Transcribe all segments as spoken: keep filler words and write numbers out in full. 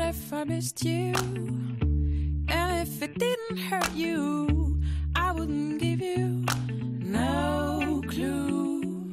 if I missed you. And if it didn't hurt you, I wouldn't give you no clue.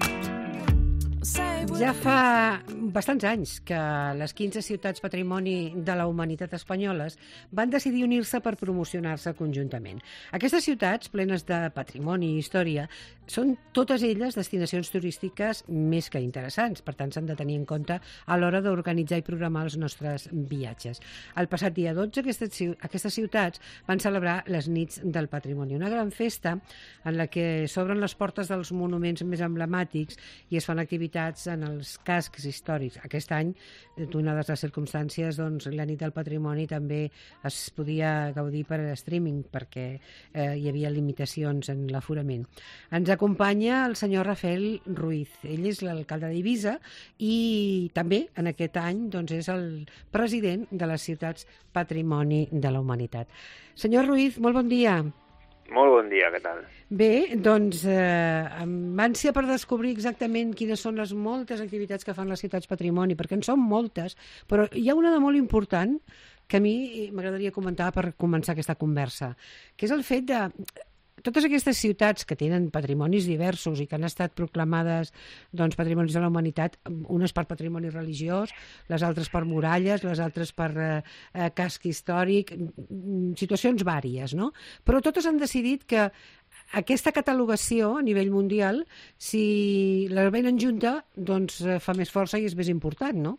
Say what Ja fa bastants anys que les quinze ciutats patrimoni de la humanitat espanyoles van decidir unir-se per promocionar-se conjuntament. Aquestes ciutats, plenes de patrimoni i història, són totes elles destinacions turístiques més que interessants, per tant s'han de tenir en compte a l'hora d'organitzar i programar els nostres viatges. El passat dia dotze aquestes, aquestes ciutats van celebrar les nits del patrimoni, una gran festa en la que s'obren les portes dels monuments més emblemàtics i es fan activitats en els cascs històrics. Aquest any, donades les circumstàncies, doncs, la nit del patrimoni també es podia gaudir per streaming perquè eh, hi havia limitacions en l'aforament. Ens acompanya el senyor Rafael Ruiz. Ell és l'alcalde d'Eivissa i també en aquest any doncs, és el president de les ciutats Patrimoni de la Humanitat. Senyor Ruiz, molt bon dia. Molt bon dia, què tal? Bé, doncs, eh, amb ànsia per descobrir exactament quines són les moltes activitats que fan les ciutats patrimoni, perquè en són moltes, però hi ha una de molt important que a mi m'agradaria comentar per començar aquesta conversa, que és el fet de totes aquestes ciutats que tenen patrimonis diversos i que han estat proclamades doncs, patrimonis de la humanitat, unes per patrimoni religiós, les altres per muralles, les altres per eh, casc històric, situacions vàries, no? Però totes han decidit que aquesta catalogació a nivell mundial, si la venen junta, doncs fa més força i és més important, no?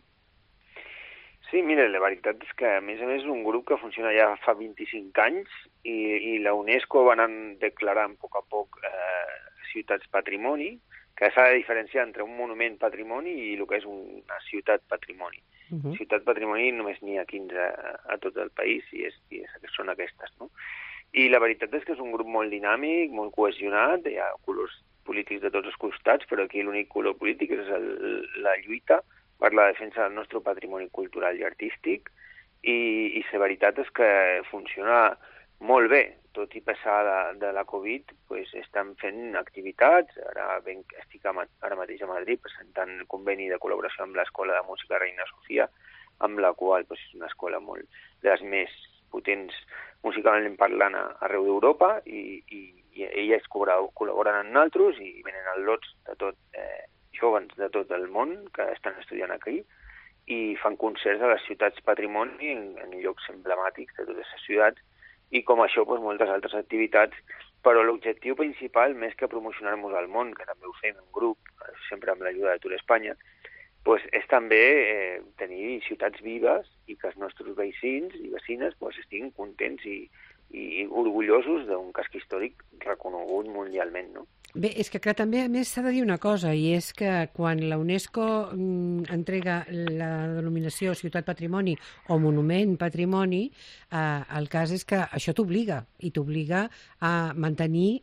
Sí, mira, la veritat és que, a més a més, és un grup que funciona ja fa vint-i-cinc anys i, i la UNESCO va anar declarant a poc a poc eh, ciutats patrimoni, que s'ha de diferenciar entre un monument patrimoni i el que és una ciutat patrimoni. Uh -huh. Ciutat patrimoni només n'hi ha quinze a, a tot el país i, és, i és, són aquestes, no? I la veritat és que és un grup molt dinàmic, molt cohesionat, hi ha colors polítics de tots els costats, però aquí l'únic color polític és el, la lluita per la defensa del nostre patrimoni cultural i artístic, i, i la veritat és que funciona molt bé, tot i passar de, de la Covid, pues, estan fent activitats, ara ben, estic a, ara mateix a Madrid presentant el conveni de col·laboració amb l'Escola de Música Reina Sofia, amb la qual pues, és una escola molt de les més potents musicalment parlant arreu d'Europa, i, i, i elles col·laboren amb nosaltres i venen als lots de tot eh, joves de tot el món que estan estudiant aquí i fan concerts a les ciutats patrimoni en, en llocs emblemàtics de totes les ciutats i com això doncs, moltes altres activitats, però l'objectiu principal, més que promocionar-nos al món, que també ho fem en grup, sempre amb l'ajuda de Tour Espanya, doncs, és també eh, tenir ciutats vives i que els nostres veïns i vecines doncs, estiguin contents i, i orgullosos d'un casc històric reconegut mundialment, no? Bé, és que clar, també a més s'ha de dir una cosa, i és que quan la UNESCO mm, entrega la denominació Ciutat Patrimoni o Monument Patrimoni, eh, el cas és que això t'obliga, i t'obliga a mantenir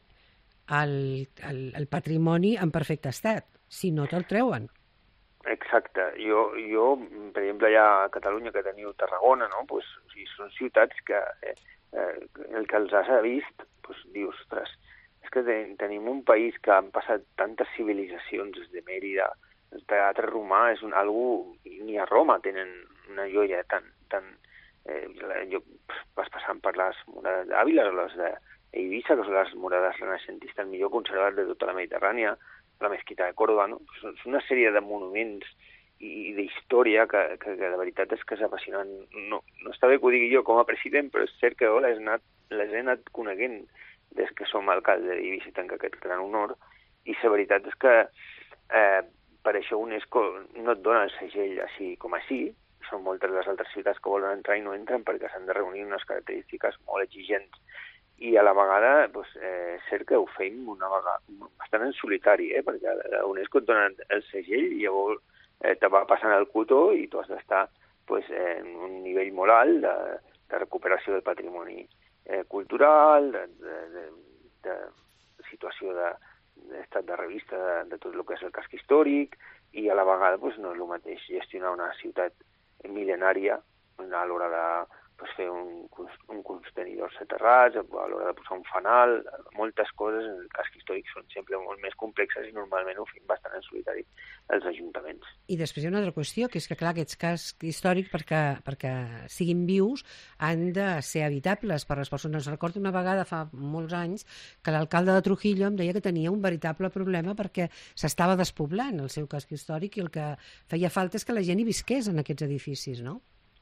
el, el, el patrimoni en perfecte estat, si no te'l treuen. Exacte. Jo, jo, per exemple, allà a Catalunya, que teniu Tarragona, no? Pues, o sigui, són ciutats que eh, eh, el que els has vist, pues, dius, ostres, és que ten, tenim un país que han passat tantes civilitzacions des de Mèrida, el teatre romà és un, algú, ni a Roma tenen una joia tan... tan eh, jo vas passant per les murades d'Àvila o les d'Eivissa, que són les murades renaixentistes millor conservades de tota la Mediterrània, la mesquita de Córdoba, no? És una sèrie de monuments i d'història que, que, que de veritat és que és apassionant. No, no està bé que ho digui jo com a president, però és cert que jo les, anat, les he anat coneguent des que som alcalde d'Eivissa i tenc aquest gran honor, i la veritat és que eh, per això UNESCO no et dona el segell així com així, són moltes de les altres ciutats que volen entrar i no entren perquè s'han de reunir unes característiques molt exigents. I a la vegada, doncs, eh, és cert que ho fem una vegada, bastant en solitari, eh, perquè la UNESCO et dona el segell i llavors eh, te va passant el cotó i tu has d'estar pues, en un nivell molt alt de, de recuperació del patrimoni eh, cultural, de, de, de, de situació d'estat de, de revista de, de tot el que és el casc històric, i a la vegada pues, no és el mateix gestionar una ciutat mil·lenària a l'hora de pues, fer un, un contenidor soterrats, a l'hora de posar un fanal, moltes coses en el casc històric són sempre molt més complexes i normalment ho fem bastant en solitari els ajuntaments. I després hi ha una altra qüestió, que és que, clar, aquests cascs històrics, perquè, perquè siguin vius, han de ser habitables per les persones. Recordo una vegada, fa molts anys, que l'alcalde de Trujillo em deia que tenia un veritable problema perquè s'estava despoblant el seu casc històric i el que feia falta és que la gent hi visqués en aquests edificis, no?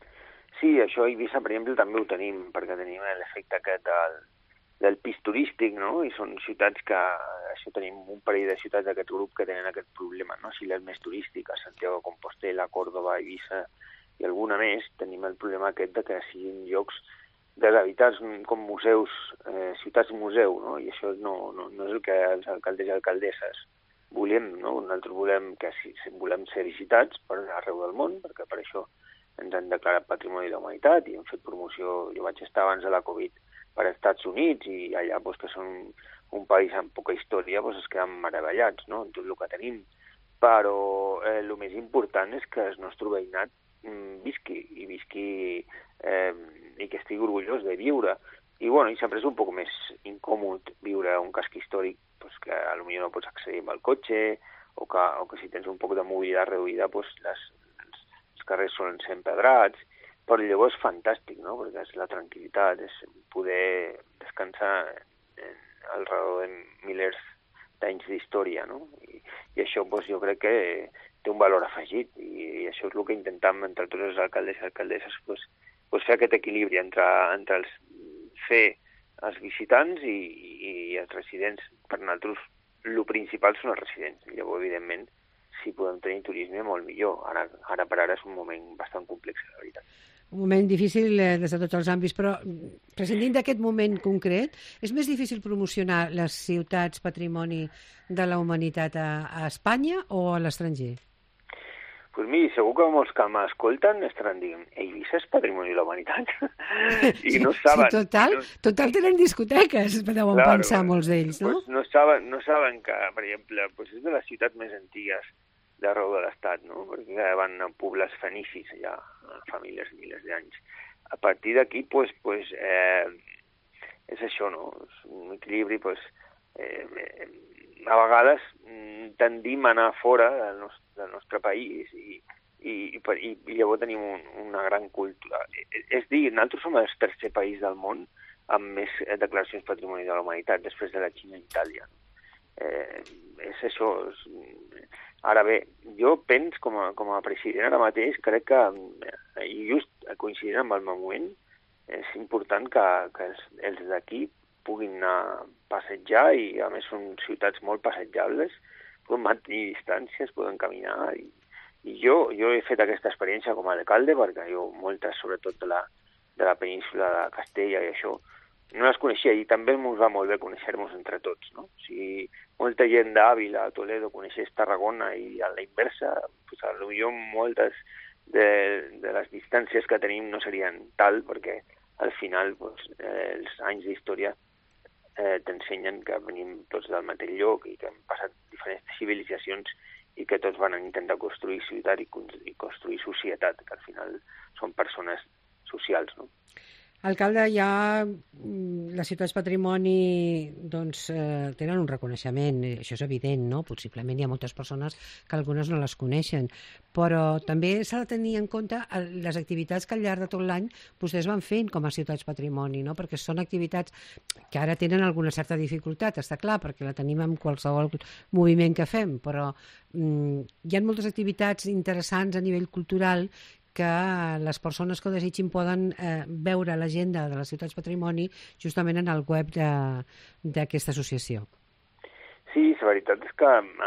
Sí, això a Eivissa, per exemple, també ho tenim, perquè tenim l'efecte aquest del, del pis turístic, no? I són ciutats que, això tenim un parell de ciutats d'aquest grup que tenen aquest problema, no? Si les més turístiques, Santiago de Compostela, Córdoba, Eivissa i alguna més, tenim el problema aquest de que siguin llocs deshabitats com museus, eh, ciutats museu, no? I això no, no, no és el que els alcaldes i alcaldesses volem, no? Nosaltres volem que si, volem ser visitats per arreu del món, perquè per això ens han declarat Patrimoni de la Humanitat i hem fet promoció. Jo vaig estar abans de la Covid per als Estats Units i allà, doncs, que són un país amb poca història, doncs, es queden meravellats, no?, en tot el que tenim. Però eh, el més important és que el nostre veïnat mm, visqui i visqui eh, i que estigui orgullós de viure. I, bueno, i sempre és un poc més incòmode viure un casc històric, doncs, que potser no pots accedir amb el cotxe o que, o que si tens un poc de mobilitat reduïda, doncs, les els carrers solen ser empedrats, però llavors és fantàstic, no?, perquè és la tranquil·litat, és poder descansar en, al redor de milers d'anys d'història, no? I, i això, doncs, jo crec que té un valor afegit, i, i això és el que intentem entre tots els alcaldes i alcaldesses, doncs, doncs fer aquest equilibri entre, entre els, fer els visitants i, i, i els residents. Per nosaltres, el principal són els residents, i llavors, evidentment, si podem tenir turisme, molt millor. Ara, ara per ara és un moment bastant complex, la veritat. Un moment difícil eh, des de tots els àmbits, però prescindint d'aquest moment concret, és més difícil promocionar les ciutats patrimoni de la humanitat a, a Espanya o a l'estranger? Doncs pues miri, segur que molts que m'escolten estaran dient Eivissa és Patrimoni de la Humanitat. I no saben. Sí, total, no... total tenen discoteques, deuen claro, pensar molts d'ells, no? Pues no, saben, no saben que, per exemple, pues és de les ciutats més antigues d'arreu de l'Estat, no? Perquè van poblar els fenicis allà, fa milers i milers d'anys. A partir d'aquí, pues, pues, eh, és això, no? És un equilibri, pues, eh, a vegades tendim a anar fora del nostre, del nostre país i, i, i, i llavors tenim un, una gran cultura. És dir, nosaltres som el tercer país del món amb més declaracions Patrimoni de la Humanitat, després de la Xina i Itàlia. Eh, és això. És... Ara bé, jo penso, com a, com a president ara mateix, crec que, i just coincidint amb el meu moment, és important que, que els, els d'aquí puguin anar a passejar i, a més, són ciutats molt passejables, poden mantenir distàncies, poden caminar. I, i jo, jo he fet aquesta experiència com a alcalde, perquè jo moltes, sobretot de la, de la península de Castella i això, no les coneixia, i també ens va molt bé conèixer-nos entre tots, no? O sigui, molta gent d'Àvila, Toledo, coneixés Tarragona, i a la inversa, pues, potser moltes de, de les distàncies que tenim no serien tal, perquè al final pues, eh, els anys d'història eh, t'ensenyen que venim tots del mateix lloc i que hem passat diferents civilitzacions i que tots van intentar construir ciutat i, i construir societat, que al final són persones socials, no? Alcalde, ja les ciutats patrimoni doncs, eh, tenen un reconeixement, això és evident, no? Possiblement hi ha moltes persones que algunes no les coneixen, però també s'ha de tenir en compte les activitats que al llarg de tot l'any vostès van fent com a ciutats patrimoni, no? Perquè són activitats que ara tenen alguna certa dificultat, està clar, perquè la tenim amb qualsevol moviment que fem, però mm, hi ha moltes activitats interessants a nivell cultural que les persones que ho desitgin poden eh, veure l'agenda de les ciutats patrimoni justament en el web d'aquesta associació. Sí, la veritat és que,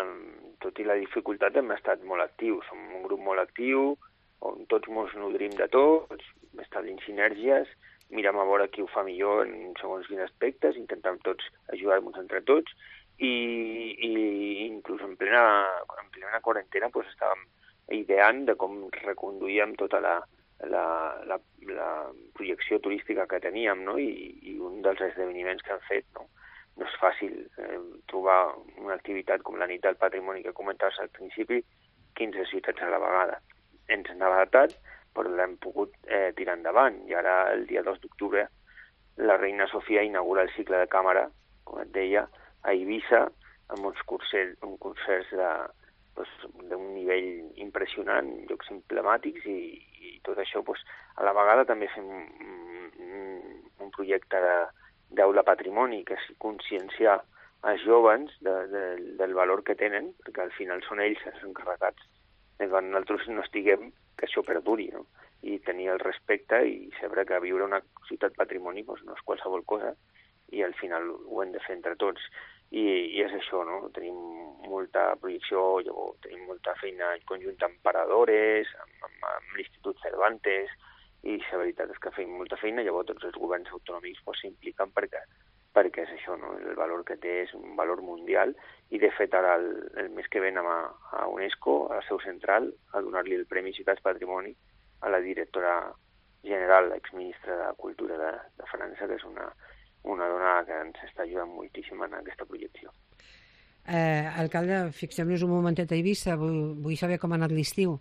tot i la dificultat, hem estat molt actius. Som un grup molt actiu, on tots ens nodrim de tots, establim sinergies, mirem a veure qui ho fa millor en segons quins aspectes, intentem tots ajudar-nos entre tots, i, i inclús en plena, en plena quarantena pues, estàvem ideant de com reconduïem tota la, la, la, la projecció turística que teníem, no? I, i un dels esdeveniments que hem fet, no? No és fàcil eh, trobar una activitat com la nit del patrimoni que comentaves al principi, quinze ciutats a la vegada. Ens hem adaptat, però l'hem pogut eh, tirar endavant. I ara, el dia dos d'octubre, la reina Sofia inaugura el cicle de càmera, com et deia, a Eivissa, amb uns concerts, uns concerts de, doncs, d'un nivell impressionant, llocs emblemàtics, i, i tot això, doncs, a la vegada també fem un, un projecte d'aula patrimoni, que és conscienciar els joves de, de, del valor que tenen, perquè al final són ells els encarregats de quan nosaltres no estiguem, que això perduri, no? I tenir el respecte i saber que viure una ciutat patrimoni doncs, no és qualsevol cosa, i al final ho hem de fer entre tots. I, i és això, no? Tenim molta projecció, llavors tenim molta feina conjunta amb paradores, amb, amb, amb l'Institut Cervantes, i la veritat és que fem molta feina, llavors tots els governs autonòmics pues, s'impliquen perquè, perquè és això, no? El valor que té és un valor mundial, i de fet ara el, el mes que ve anem a, a UNESCO, a la seu central, a donar-li el Premi Ciutats Patrimoni a la directora general, exministra de Cultura de, de França, que és una, una dona que ens està ajudant moltíssim en aquesta projecció. Eh, alcalde, fixem-nos un momentet a Eivissa, vull, vull saber com ha anat l'estiu.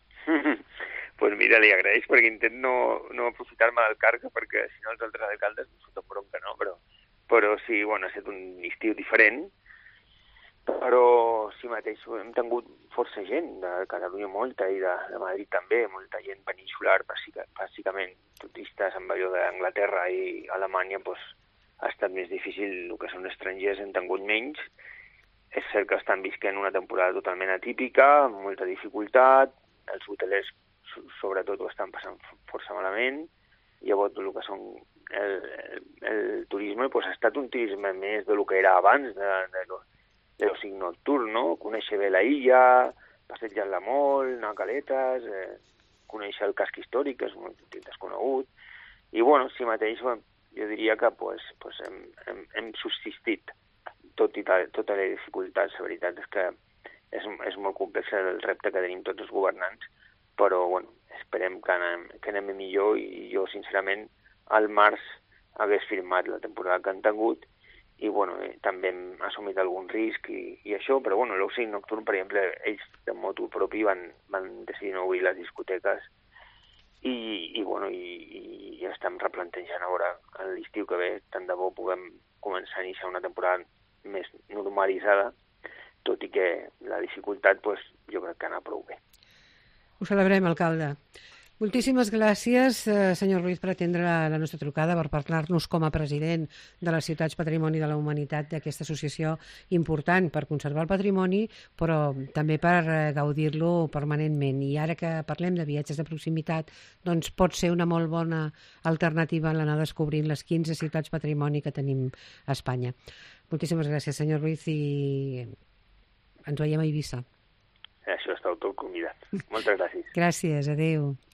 Pues mira, li agraeix perquè intent no, no aprofitar-me del càrrec, perquè si no els altres alcaldes em foten bronca, no? Però, però sí, bueno, ha estat un estiu diferent, però sí mateix hem tingut força gent de Catalunya, molta, i de, de Madrid també, molta gent peninsular, bàsicament turistes amb allò d'Anglaterra i Alemanya, pues, ha estat més difícil. El que són estrangers hem tingut menys. És cert que estan visquent una temporada totalment atípica, amb molta dificultat, els hotelers sobretot ho estan passant força malament. Llavors el que són el, el, el turisme pues, ha estat un turisme més del que era abans, de, de, de l'oci nocturn, no? Conèixer bé la illa, passejar-la molt, anar a caletes, eh, conèixer el casc històric, que és molt desconegut. I bueno, si mateix jo diria que pues, pues hem, hem, hem subsistit tot i tal, totes les dificultats. La veritat és que és, és molt complex el repte que tenim tots els governants, però bueno, esperem que anem, que anem millor, i jo sincerament al març hagués firmat la temporada que han tingut, i bueno, eh, també hem assumit algun risc i, i això, però bueno, l'oci nocturn, per exemple, ells de motu propi van, van decidir no obrir les discoteques, i, i bueno, i, i estem replantejant ara a l'estiu que ve, tant de bo puguem començar a iniciar una temporada més normalitzada, tot i que la dificultat pues, jo crec que anar prou bé. Ho celebrem, alcalde. Moltíssimes gràcies, eh, senyor Ruiz, per atendre la, la nostra trucada, per parlar-nos com a president de les Ciutats Patrimoni de la Humanitat, d'aquesta associació important per conservar el patrimoni, però també per eh, gaudir-lo permanentment. I ara que parlem de viatges de proximitat, doncs pot ser una molt bona alternativa l'anar descobrint les quinze ciutats patrimoni que tenim a Espanya. Moltíssimes gràcies, senyor Ruiz, i ens veiem a Eivissa. Això està tot convidat. Moltes gràcies. Gràcies, adéu.